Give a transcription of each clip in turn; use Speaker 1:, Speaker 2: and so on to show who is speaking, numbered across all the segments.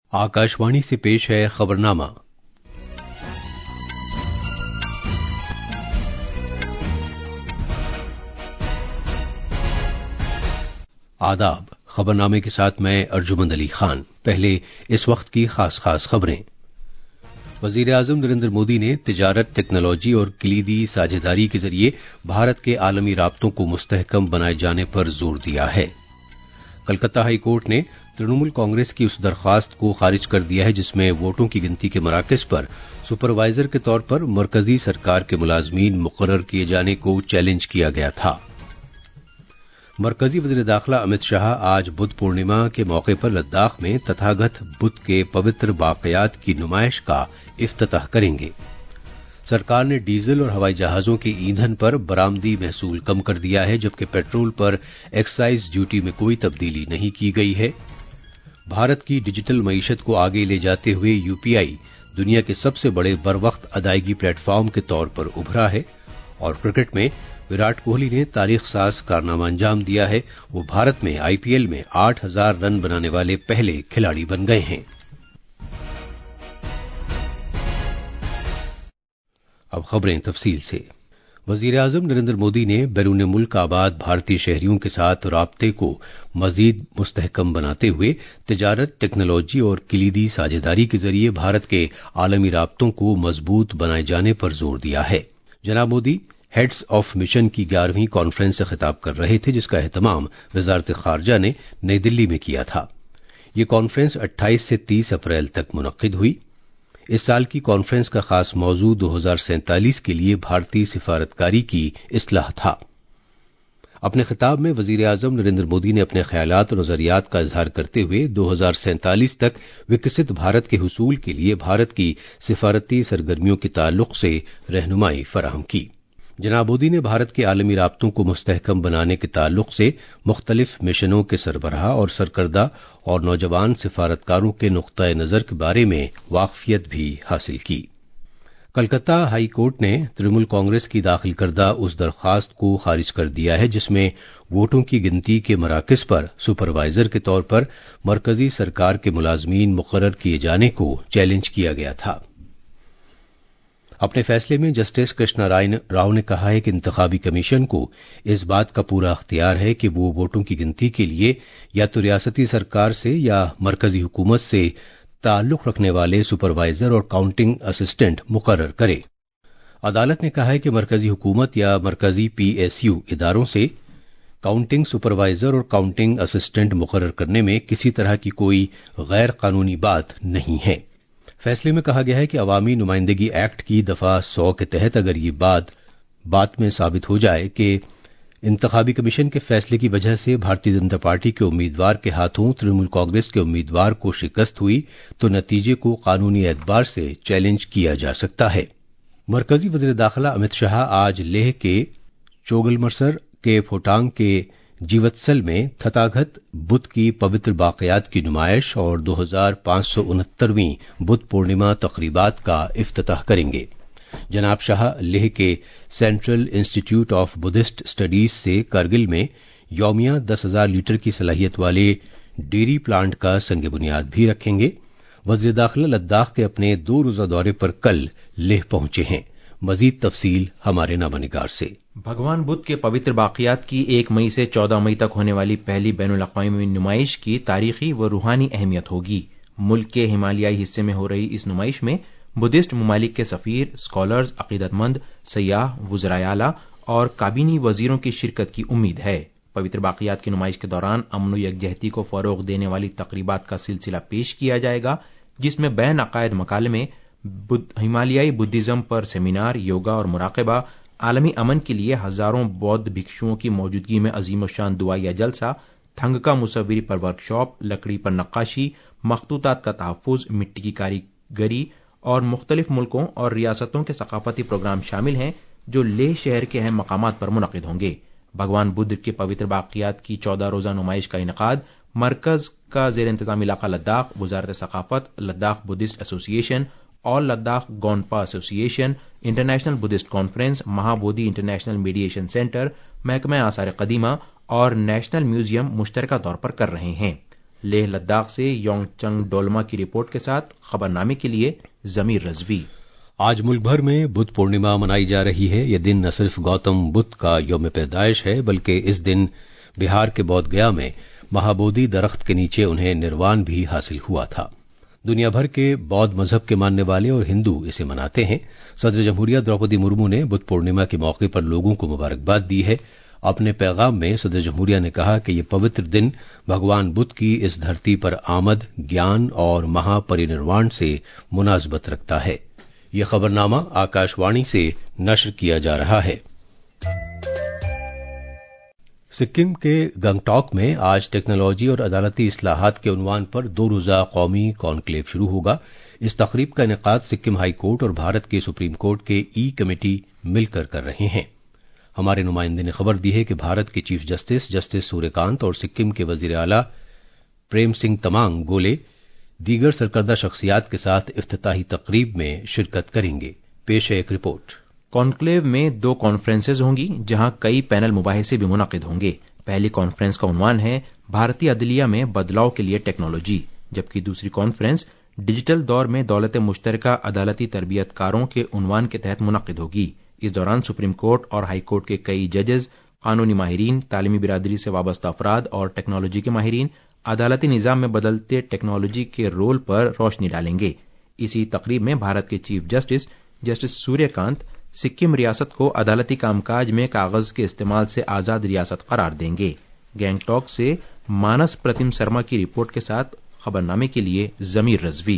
Speaker 1: आकाशवाणी से पेश है खबरनामा। आदाब। खबरनामे के साथ मैं अर्जुमंद अली खान। पहले इस वक्त की खास खबरें। वजीर आजम नरेंद्र मोदी ने तिजारत, टेक्नोलॉजी और कलीदी साझेदारी के जरिए भारत के आलमी राब्तों को मुस्तहकम बनाए जाने पर जोर दिया है। कलकत्ता हाई कोर्ट ने तृणमूल कांग्रेस की उस दरख्वास्त को खारिज कर दिया है जिसमें वोटों की गिनती के मराकज पर सुपरवाइजर के तौर पर मरकजी सरकार के मुलाजमीन मुकर्रर किए जाने को चैलेंज किया गया था। मरकजी वज़ीर दाखिला अमित शाह आज बुद्ध पूर्णिमा के मौके पर लद्दाख में तथागत बुद्ध के पवित्र बाक़यात की नुमाइश का इफ्तिताह करेंगे। सरकार ने डीजल और हवाई जहाजों के ईंधन पर बरामदी महसूल कम कर दिया है, जबकि पेट्रोल पर एक्साइज ड्यूटी में कोई तब्दीली नहीं की गई है। भारत की डिजिटल मईशत को आगे ले जाते हुए यूपीआई दुनिया के सबसे बड़े बरवक्त अदायगी प्लेटफॉर्म के तौर पर उभरा है। और क्रिकेट में विराट कोहली ने तारीख साज कारनामा अंजाम दिया है। वो भारत में आईपीएल में 8000 रन बनाने वाले पहले खिलाड़ी बन गए हैं। अब खबरें तफसील से। वजीर आजम नरेंद्र मोदी ने बैरून मुल्क आबाद भारतीय शहरियों के साथ राब्ते को मजीद मुस्तहकम बनाते हुए तिजारत, टेक्नोलॉजी और कलीदी साझेदारी के जरिए भारत के आलमी राब्तों को मजबूत बनाए जाने पर जोर दिया है। जनाब मोदी हेड्स ऑफ मिशन की 11वीं कॉन्फ्रेंस से खिताब कर रहे थे, जिसका एहतमाम वजारत खारजा ने नई दिल्ली में किया था। ये कॉन्फ्रेंस 28 से 30 अप्रैल तक मुनक्किद हुई। इस साल की कॉन्फ्रेंस का खास मौजू 2047 के लिए भारतीय सिफारतकारी की इस्लाह था। अपने खिताब में वजीर आजम नरेंद्र मोदी ने अपने ख्यालात और नजरियात का इजहार करते हुए 2047 तक विकसित भारत के हुसूल के लिए भारत की सिफारती सरगर्मियों के ताल्लुक से रहनुमाई फराहम की। जनाब मोदी ने भारत के आलमी राब्तों को मुस्तहकम बनाने के ताल्लुक से मुख्तलिफ मिशनों के सरबराह और सरकर्दा और नौजवान सिफारतकारों के नुक्ता नजर के बारे में वाकफियत भी हासिल की। कलकत्ता हाई कोर्ट ने तृणमूल कांग्रेस की दाखिल करदा उस दरख्वास्त को खारिज कर दिया है जिसमें वोटों की गिनती के मराकज पर सुपरवाइजर के तौर पर मरकजी सरकार के मुलाजमीन मुकर्रर किए जाने को चैलेंज किया गया था। अपने फैसले में जस्टिस कृष्णा राव ने कहा है कि इंतखाबी कमीशन को इस बात का पूरा अख्तियार है कि वो वोटों की गिनती के लिए या तो रियासती सरकार से या मरकजी हुकूमत से ताल्लुक रखने वाले सुपरवाइजर और काउंटिंग असिस्टेंट मुकर्रर करे। अदालत ने कहा है कि मरकजी हुकूमत या मरकजी पीएसयू इदारों से काउंटिंग सुपरवाइजर और काउंटिंग असिस्टेंट मुकर्रर करने में किसी तरह की कोई गैर कानूनी बात नहीं है। फैसले में कहा गया है कि अवामी नुमाइंदगी एक्ट की दफा 100 के तहत अगर ये बात में साबित हो जाए कि इंतखाबी कमीशन के फैसले की वजह से भारतीय जनता पार्टी के उम्मीदवार के हाथों तृणमूल कांग्रेस के उम्मीदवार को शिकस्त हुई तो नतीजे को कानूनी एतबार से चैलेंज किया जा सकता है। मरकजी वज़ीर दाखिला अमित शाह आज लेह के चोगलमसर के फोटांग के जीवत्सल में तथागत बुद्ध की पवित्र बाक़यात की नुमाइश और 2569वीं बुद्ध पूर्णिमा तक़रीबात का इफ्तिताह करेंगे। जनाब शाह लेह के Central Institute of Buddhist Studies से कारगिल में यौमिया 10,000 लीटर की सलाहियत वाले डेयरी प्लांट का संग बुनियाद भी रखेंगे। वज़ीर दाखिला लद्दाख के अपने 2 रोज़ा दौरे पर कल लेह पहुंचे हैं। मजीद तफसील हमारे नामानिगार से।
Speaker 2: भगवान बुद्ध के पवित्र बाक़यात की 1 मई से 14 मई तक होने वाली पहली बैनुल अक़वामी नुमाइश की तारीखी व रूहानी अहमियत होगी। मुल्क के हिमालयाई हिस्से में हो रही इस नुमाइश में बुद्धिस्ट ममालिक के सफ़ीर, स्कॉलर्स, अक़ीदतमंद, सयाह, वुज़राए आला और काबीनी वजीरों की शिरकत की उम्मीद है। पवित्र बाक़यात की नुमाइश के दौरान अमन व यकजहती को फ़रोग़ देने वाली तक़रीबात का सिलसिला पेश किया जाएगा, जिसमें बैन अक़ायद मकालमे, हिमालयाई बुद्धिज़्म पर सेमिनार, योगा और मुराक़बा, आलमी अमन के लिए हजारों बौद्ध भिक्षुओं की मौजूदगी में अजीम शान दुआया जलसा, थंगका मुसव्विरी पर वर्कशॉप, लकड़ी पर नक्काशी, मखतूतात का तहफ़्फ़ुज़, मिट्टी की कारीगरी और मुख्तलिफ मुल्कों और रियासतों के सकाफती प्रोग्राम शामिल हैं जो लेह शहर के अहम मकामात पर मुनक़िद होंगे। भगवान बुद्ध के पवित्र बाक़यात की 14 रोज़ा नुमाइश का इनेकाद मरकज़ का ज़ेर इंतज़ाम इलाका लद्दाख, वज़ारत सकाफ़त, Ladakh Buddhist Association, all Ladakh Gonpa Association, International Buddhist Conference, Mahabodhi International Mediation Centre, महकमा आसार कदीमा और नेशनल म्यूजियम मुश्तरका तौर पर कर रहे हैं। لیہ لداخ سے یونگ چنگ ڈولما کی رپورٹ کے ساتھ خبرنامے کے لیے ضمیر رضوی۔
Speaker 1: آج ملک بھر میں بدھ پورنیما منائی جا رہی ہے۔ یہ دن نہ صرف گوتم بدھ کا یوم پیدائش ہے بلکہ اس دن بہار کے بودھ گیا میں مہابودھی درخت کے نیچے انہیں نروان بھی حاصل ہوا تھا۔ دنیا بھر کے بودھ مذہب کے ماننے والے اور ہندو اسے مناتے ہیں۔ صدر جمہوریہ دروپدی مرمو نے بدھ پورنیما کے موقع پر لوگوں کو مبارکباد دی ہے۔ اپنے پیغام میں صدر جمہوریہ نے کہا کہ یہ پوتر دن بھگوان بدھ کی اس دھرتی پر آمد، گیان اور مہا پرینروان سے مناسبت رکھتا ہے۔ یہ خبرنامہ آکاش وانی سے نشر کیا جا رہا ہے۔ سکم کے گنگٹوک میں آج ٹیکنالوجی اور عدالتی اصلاحات کے عنوان پر 2 روزہ قومی کانکلیو شروع ہوگا۔ اس تقریب کا انعقاد سکم ہائی کورٹ اور بھارت کے سپریم کورٹ کے ای کمیٹی مل کر رہے ہیں۔ ہمارے نمائندے نے خبر دی ہے کہ بھارت کے چیف جسٹس سوریہ کانت اور سکم کے وزیر اعلی پریم سنگھ تمانگ گولے دیگر سرکردہ شخصیات کے ساتھ افتتاحی تقریب میں شرکت کریں گے۔ پیش ہے ایک رپورٹ۔
Speaker 2: کانکلیو میں 2 کانفرنسز ہوں گی جہاں کئی پینل مباحثے بھی منعقد ہوں گے۔ پہلی کانفرنس کا عنوان ہے بھارتی عدلیہ میں بدلاؤ کے لیے ٹیکنالوجی، جبکہ دوسری کانفرنس ڈیجیٹل دور میں دولت مشترکہ عدالتی تربیت کاروں کے عنوان کے تحت منعقد ہوگی۔ اس دوران سپریم کورٹ اور ہائی کورٹ کے کئی ججز، قانونی ماہرین، تعلیمی برادری سے وابستہ افراد اور ٹیکنالوجی کے ماہرین عدالتی نظام میں بدلتے ٹیکنالوجی کے رول پر روشنی ڈالیں گے۔ اسی تقریب میں بھارت کے چیف جسٹس سوریہ کانت سکم ریاست کو عدالتی کام کاج میں کاغذ کے استعمال سے آزاد ریاست قرار دیں گے۔ گینگٹوک سے مانس پرتم شرما کی رپورٹ کے ساتھ خبرنامے کے لیے ضمیر رضوی۔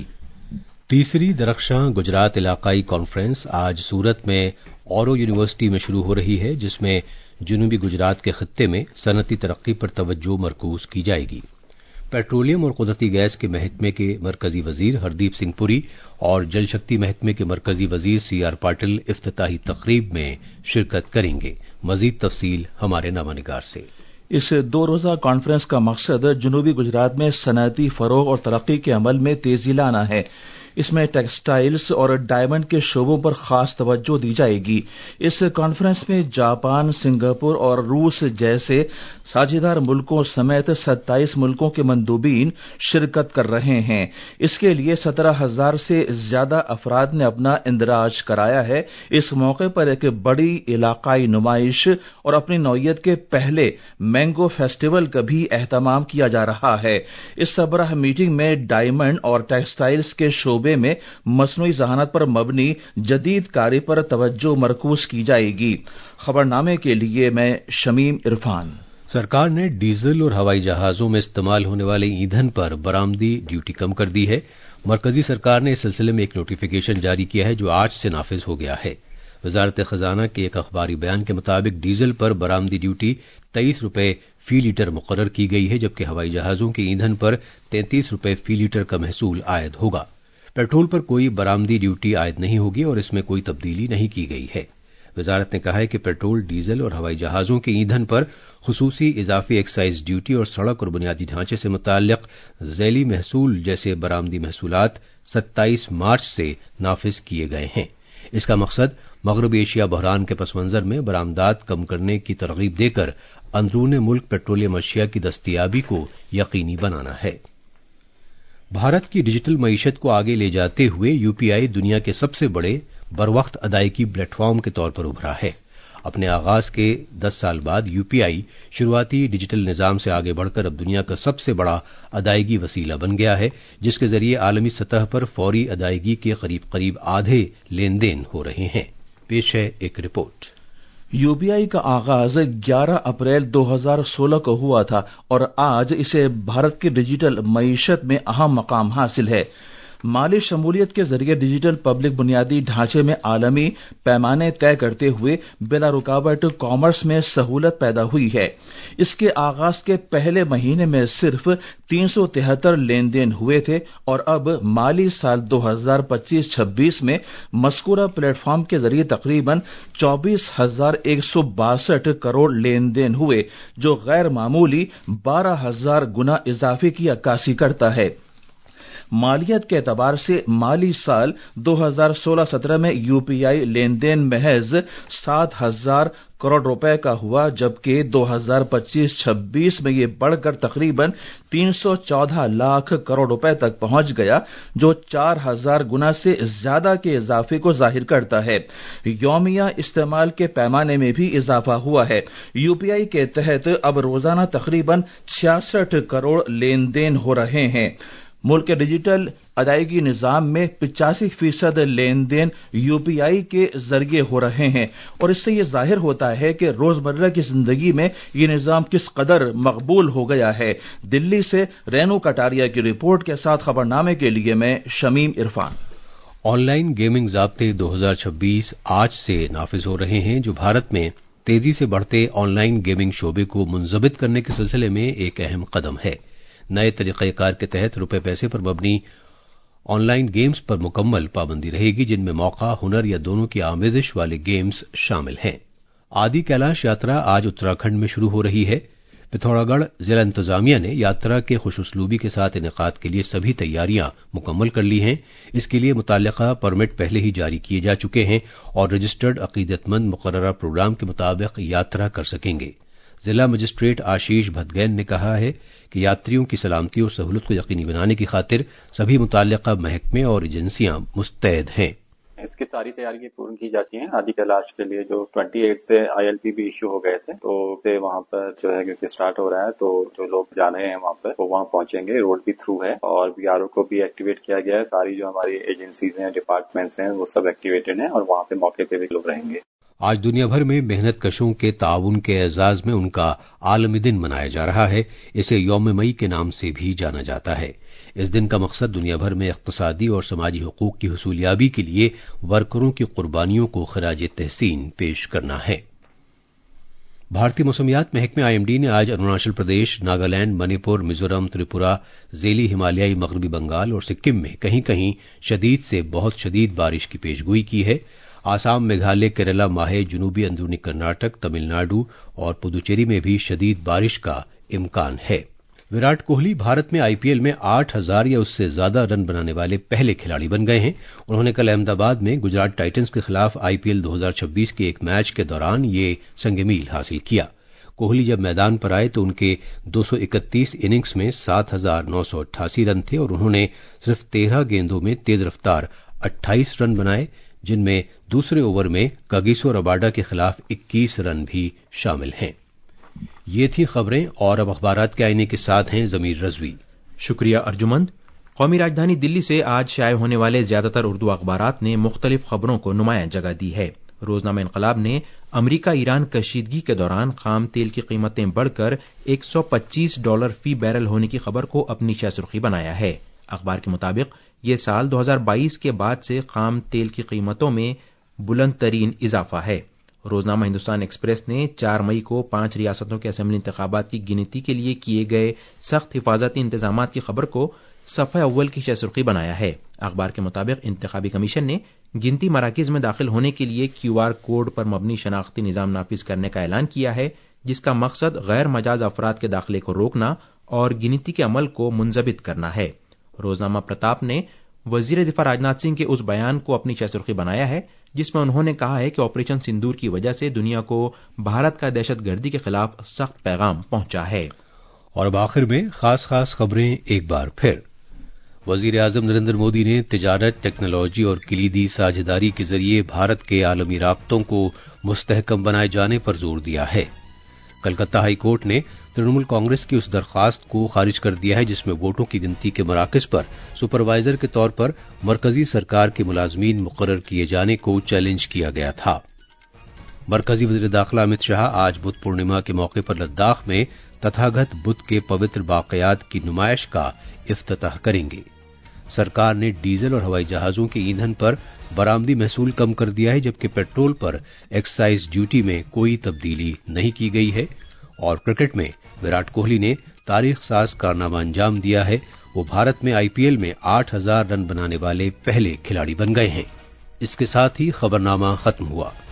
Speaker 1: تیسری درخشاں گجرات علاقائی کانفرنس آج سورت میں اورو یونیورسٹی میں شروع ہو رہی ہے، جس میں جنوبی گجرات کے خطے میں صنعتی ترقی پر توجہ مرکوز کی جائے گی۔ پیٹرولیم اور قدرتی گیس کے محکمے کے مرکزی وزیر ہردیپ سنگھ پوری اور جل شکتی محکمے کے مرکزی وزیر سی آر پاٹل افتتاحی تقریب میں شرکت کریں گے۔ مزید تفصیل ہمارے نامہ نگار سے۔
Speaker 3: اس 2 روزہ کانفرنس کا مقصد جنوبی گجرات میں صنعتی فروغ اور ترقی کے عمل میں تیزی لانا ہے۔ اس میں ٹیکسٹائلز اور ڈائمنڈ کے شعبوں پر خاص توجہ دی جائے گی۔ اس کانفرنس میں جاپان، سنگاپور اور روس جیسے ساجھیدار ملکوں سمیت 27 ملکوں کے مندوبین شرکت کر رہے ہیں۔ اس کے لیے 17,000 سے زیادہ افراد نے اپنا اندراج کرایا ہے۔ اس موقع پر ایک بڑی علاقائی نمائش اور اپنی نوعیت کے پہلے مینگو فیسٹیول کا بھی اہتمام کیا جا رہا ہے۔ اس سربراہ میٹنگ میں ڈائمنڈ اور ٹیکسٹائلز کے شعبے میں مصنوعی ذہانت پر مبنی جدید کاری پر توجہ مرکوز کی جائے گی۔ خبرنامے کے لیے میں شمیم عرفان۔
Speaker 1: سرکار نے ڈیزل اور ہوائی جہازوں میں استعمال ہونے والے ایندھن پر برآمدی ڈیوٹی کم کر دی ہے۔ مرکزی سرکار نے اس سلسلے میں ایک نوٹیفیکیشن جاری کیا ہے جو آج سے نافذ ہو گیا ہے۔ وزارت خزانہ کے ایک اخباری بیان کے مطابق ڈیزل پر برآمدی ڈیوٹی 23 روپے فی لیٹر مقرر کی گئی ہے، جبکہ ہوائی جہازوں کے ایندھن پر 33 روپے فی لیٹر کا محصول عائد ہوگا۔ پیٹرول پر کوئی برآمدی ڈیوٹی عائد نہیں ہوگی اور اس میں کوئی تبدیلی نہیں کی گئی ہے۔ وزارت نے کہا ہے کہ پیٹرول، ڈیزل اور ہوائی جہازوں کے ایندھن پر خصوصی اضافی ایکسائز ڈیوٹی اور سڑک اور بنیادی ڈھانچے سے متعلق ذیلی محصول جیسے برآمدی محصولات 27 مارچ سے نافذ کیے گئے ہیں۔ اس کا مقصد مغربی ایشیا بحران کے پس منظر میں برآمدات کم کرنے کی ترغیب دے کر اندرون ملک پیٹرولیم اشیاء کی دستیابی کو یقینی بنانا ہے۔ بھارت کی ڈیجیٹل معیشت کو آگے لے جاتے ہوئے یو پی آئی دنیا کے سب سے بڑے بروقت ادائیگی پلیٹ فارم کے طور پر ابھرا ہے۔ اپنے آغاز کے 10 سال بعد یو پی آئی شروعاتی ڈیجیٹل نظام سے آگے بڑھ کر اب دنیا کا سب سے بڑا ادائیگی وسیلہ بن گیا ہے، جس کے ذریعے عالمی سطح پر فوری ادائیگی کے قریب آدھے لین دین ہو رہے ہیں۔ پیش ہے ایک رپورٹ۔
Speaker 3: یو پی آئی کا آغاز 11 اپریل 2016 کو ہوا تھا اور آج اسے بھارت کی ڈیجیٹل معیشت میں اہم مقام حاصل ہے۔ مالی شمولیت کے ذریعے ڈیجیٹل پبلک بنیادی ڈھانچے میں عالمی پیمانے طے کرتے ہوئے بلا رکاوٹ کامرس میں سہولت پیدا ہوئی ہے۔ اس کے آغاز کے پہلے مہینے میں صرف 373 لین دین ہوئے تھے اور اب مالی سال 2025-26 میں مذکورہ پلیٹ فارم کے ذریعے تقریباً 24,162 کروڑ لین دین ہوئے، جو غیر معمولی 12,000 گنا اضافے کی عکاسی کرتا ہے۔ مالیت کے اعتبار سے مالی سال 2016-17 میں یو پی آئی لین دین محض 7,000 करोड़ रुपए का हुआ, जबकि 2025-26 में ये बढ़कर तकरीबन 314 लाख करोड़ रुपए तक पहुंच गया, जो 4000 गुना से ज्यादा के इजाफे को जाहिर करता है। यौमिया इस्तेमाल के पैमाने में भी इजाफा हुआ है। यूपीआई के तहत अब रोजाना तकरीबन 66 करोड़ लेन देन हो रहे हैं। मुल्क के डिजिटल अदायगी निजाम में 85% लेन देन यूपीआई के जरिए हो रहे हैं और इससे ये जाहिर होता है कि रोजमर्रा की जिंदगी में ये निजाम किस कदर मकबूल हो गया है। दिल्ली से रेनू कटारिया की रिपोर्ट के साथ खबरनामे के लिए मैं शमीम इरफान।
Speaker 1: ऑनलाइन गेमिंग ज़ाब्ते 2026 आज से नाफिज हो रहे हैं, जो भारत में तेजी से बढ़ते ऑनलाइन गेमिंग शोबे को मुंजबित करने के सिलसिले में एक अहम कदम है। नए तरीक़ेकार के तहत रुपए पैसे पर मबनी ऑनलाइन गेम्स पर मुकम्मल पाबंदी रहेगी, जिनमें मौका, हुनर या दोनों की आमेजिश वाले गेम्स शामिल हैं। आदि कैलाश यात्रा आज उत्तराखंड में शुरू हो रही है। पिथौरागढ़ जिला इंतजामिया ने यात्रा के खुशउस्लूबी के साथ इनेकाद के लिए सभी तैयारियां मुकम्मल कर ली हैं। इसके लिए मुताल्लिका परमिट पहले ही जारी किए जा चुके हैं और रजिस्टर्ड अकीदतमंद मुकर्ररा प्रोग्राम के मुताबिक यात्रा कर सकेंगे। जिला मजिस्ट्रेट आशीष भदगैन ने कहा है कि यात्रियों की सलामती और सहूलत को यकीनी बनाने की खातिर सभी मुताल्लिका महकमे और एजेंसियां मुस्तैद हैं।
Speaker 4: इसकी सारी तैयारियां पूर्ण की जाती हैं। आदि कैलाश के लिए जो 28 से ILP भी इश्यू हो गए थे, तो से वहां पर जो है क्योंकि स्टार्ट हो रहा है, तो जो लोग जा रहे हैं वहां पर वो वहां पहुंचेंगे। रोड भी थ्रू है और BRO को भी एक्टिवेट किया गया है। सारी जो हमारी एजेंसीज हैं, डिपार्टमेंट्स हैं, वो सब एक्टिवेटेड हैं और वहां पे मौके पे भी लोग रहेंगे।
Speaker 1: आज दुनिया भर में मेहनत कशों के ताउन के एजाज में उनका आलमी दिन मनाया जा रहा है। इसे यौम मई के नाम से भी जाना जाता है। इस दिन का मकसद दुनिया भर में इक़्तिसादी और समाजी हुकूक की हुसूलियाबी के लिए वर्करों की कुर्बानियों को खराज तहसीन पेश करना है। भारतीय मौसमियात महकमे IMD ने आज अरुणाचल प्रदेश, नागालैंड, मणिपुर, मिजोरम, त्रिपुरा, ज़ेली हिमालयाई मगरबी बंगाल और सिक्किम में कहीं कहीं शदीद से बहुत शदीद बारिश की पेशगोई की है। आसाम, मेघालय, केरला, माहे, जुनूबी अंदरूनी कर्नाटक, तमिलनाडु और पुदुचेरी में भी शदीद बारिश का इम्कान है। विराट कोहली भारत में IPL में 8000 या उससे ज्यादा रन बनाने वाले पहले खिलाड़ी बन गए हैं। उन्होंने कल अहमदाबाद में गुजरात टाइटंस के खिलाफ IPL 2026 के एक मैच के दौरान ये संगमील हासिल किया। कोहली जब मैदान पर आए तो उनके 231 इनिंग्स में 7988 रन थे और उन्होंने सिर्फ 13 गेंदों में तेज रफ्तार 28 रन बनाए, जिनमें दूसरे ओवर में कागिसो रबाडा के खिलाफ 21 रन भी शामिल हैं। ये थी खबरें और अब अखबारात के आईने के साथ हैं जमीर रजवी।
Speaker 2: शुक्रिया अर्जुमंद। कौमी राजधानी दिल्ली से आज शाये होने वाले ज्यादातर उर्दू अखबारात ने मुख्तलिफ खबरों को नुमायां जगह दी है। रोजनामा इनकलाब ने अमरीका ईरान कशीदगी के दौरान खाम तेल की कीमतें बढ़कर $125 फी बैरल होने की खबर को अपनी शायसुर्खी बनाया है। अखबार के मुताबिक ये साल 2022 के बाद से खाम तेल की कीमतों में बुलंद तरीन इजाफा है। रोजनामा हिंदुस्तान एक्सप्रेस ने 4 मई को 5 रियासतों के असेंबली इंतखाबात की गिनती के लिए किए गए सख्त हिफाजती इंतजामात की खबर को सफ़े अव्वल की शायसुर्खी बनाया है। अखबार के मुताबिक इंतखाबी कमीशन ने गिनती मराकिज में दाखिल होने के लिए QR कोड पर मबनी शनाख्ती निज़ाम नाफिज करने का ऐलान किया है, जिसका मकसद गैर मजाज अफराद के दाखिले को रोकना और गिनती के अमल को मुंजबित करना है। रोजनामा प्रताप ने वजीर दिफा राजनाथ सिंह के उस बयान को अपनी शायसुर्खी बनाया है जिसमें उन्होंने कहा है कि ऑपरेशन सिंदूर की वजह से दुनिया को भारत का दहशतगर्दी के खिलाफ सख्त पैगाम पहुंचा है।
Speaker 1: और अब आखिर में खास खबरें एक बार फिर। वजीर आजम नरेंद्र मोदी ने तिजारत, टेक्नोलॉजी और कलीदी साझेदारी के जरिए भारत के आलमी राब्तों को मुस्तहकम बनाए जाने पर जोर दिया है। कलकत्ता हाई कोर्ट ने तृणमूल कांग्रेस की उस दरखास्त को खारिज कर दिया है जिसमें वोटों की गिनती के मराकज पर सुपरवाइजर के तौर पर मरकजी सरकार के मुलाजमीन मुकर्रर किए जाने को चैलेंज किया गया था। मरकजी वजीर दाखिला अमित शाह आज बुद्ध पूर्णिमा के मौके पर लद्दाख में तथागत बुद्ध के पवित्र बाक़यात की नुमाइश का इफ्तिताह करेंगे। सरकार ने डीजल और हवाई जहाजों के ईंधन पर बरामदी महसूल कम कर दिया है, जबकि पेट्रोल पर एक्साइज ड्यूटी में कोई तब्दीली नहीं की गई है। और क्रिकेट में विराट कोहली ने तारीख साज कारनामा अंजाम दिया है। वो भारत में IPL में 8000 रन बनाने वाले पहले खिलाड़ी बन गए हैं। इसके साथ ही खबरनामा खत्म हुआ।